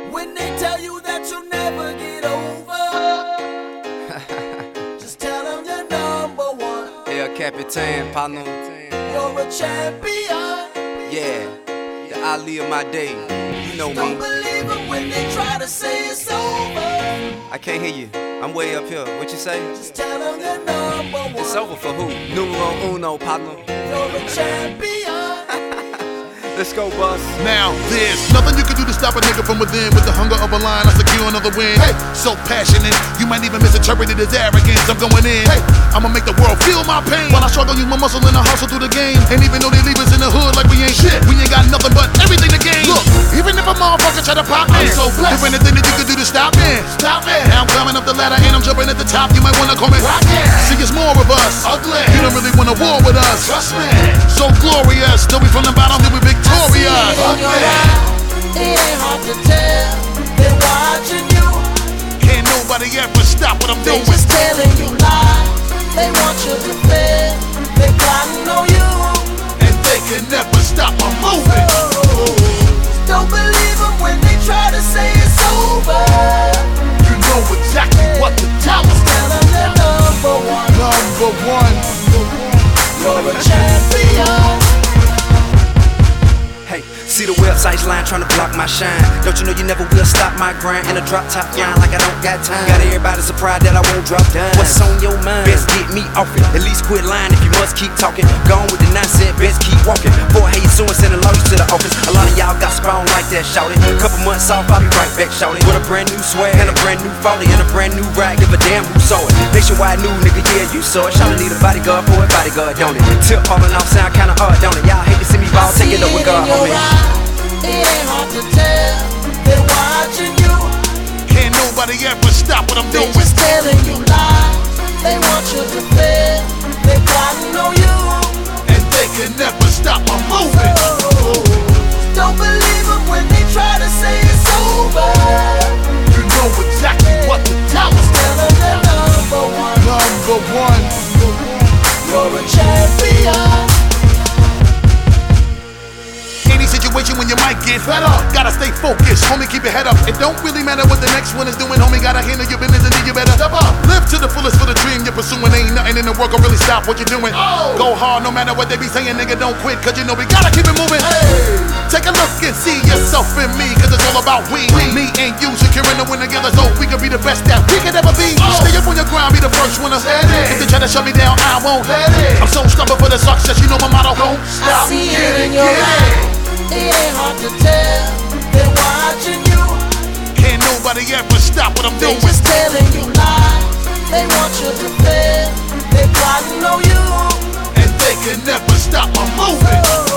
When they tell you that you'll never get over, just tell them you're number one. El Capitan, partner. You're a champion. Yeah, the Ali of my day. You know Don't me. believe them when they try to say it's over. I can't hear you. I'm way up here. What you say? Just tell them you're number one. It's over for who? Numero uno, partner. You're a champion. Let's go, boss. Now there's nothing you can do to stop a nigga from within. With the hunger of a lion, I secure another win. Hey, so passionate, you might even misinterpret it as arrogance. I'm going in. Hey, I'ma make the world feel my pain. While I struggle, use my muscle and I hustle through the game. And even though they leave us in the hood like we ain't shit, we ain't got nothing but everything to gain. Look, even if a motherfucker try to pop me, I'm so blessed. If anything that you can do to stop me, stop me. Now I'm climbing up the ladder and I'm jumping at the top. You might wanna call me Rocket. See, it's more of us. Ugly. You don't really want a war with us. Trust me. So glorious. Though we from the bottom, then we victorious. In your eyes, it ain't hard to tell. They're watching you. Can't nobody ever stop what I'm They doing. just telling you lies. They want you to fail. They plotting on you. And they can never stop my movement. Don't believe them when they try to say it's over. You know exactly what to tell them. Tell them they're number one. Number one. You're a champion. Hey, see the websites line trying to block my shine. Don't you know you never will stop my grind? In a drop top line like I don't got time. Got everybody surprised that I won't drop down. What's on your mind? Best get me off it. At least quit lying if you must keep talking. Gone with the nonsense, best keep walking. Boy, hey, soon sending lawyers to the office. A lot of y'all got spawn like that, shouted. Couple months off, I'll be right back, shouted. With a brand new swag and a brand new 40 and a brand new ride. Give a damn who saw it. Nationwide new nigga, yeah, you saw it. Should've need a bodyguard for a bodyguard, don't it? Tip falling off sound kinda hard, don't it? Y'all hate to see me ball, take it up with God, homie. It ain't hard to tell. They're watching you. Can't nobody ever stop what I'm They doing. just telling you lies. They want you to fail. They plotting on you. And they can never stop my movement. Don't believe them when they try to say it's over. You know exactly what to tell them. Tell them they're number one. Number one. You're a champion. Any situation when you might get fed up, gotta stay focused, homie, keep your head up. It don't really matter what the next one is doing, homie, gotta handle your business and then you better step up. Live to the fullest for the dream you're pursuing. Ain't nothing in the world can really stop what you're doing. Go hard no matter what they be saying, nigga, don't quit, cause you know we gotta keep it moving. Take a look and see yourself in me, cause it's all about we. Me and you securing the win together so we can be the best that we can ever be. Stay up on your grind, be the first winner. If they try to shut me down, I won't. I'm so stubborn for the success, you know my motto. Don't stop. I see it in your eyes. It ain't hard to tell. They're watching you. Can't nobody ever stop what I'm They doing. just telling you lies. They want you to fail. They plotting on you. And they can never stop my movement.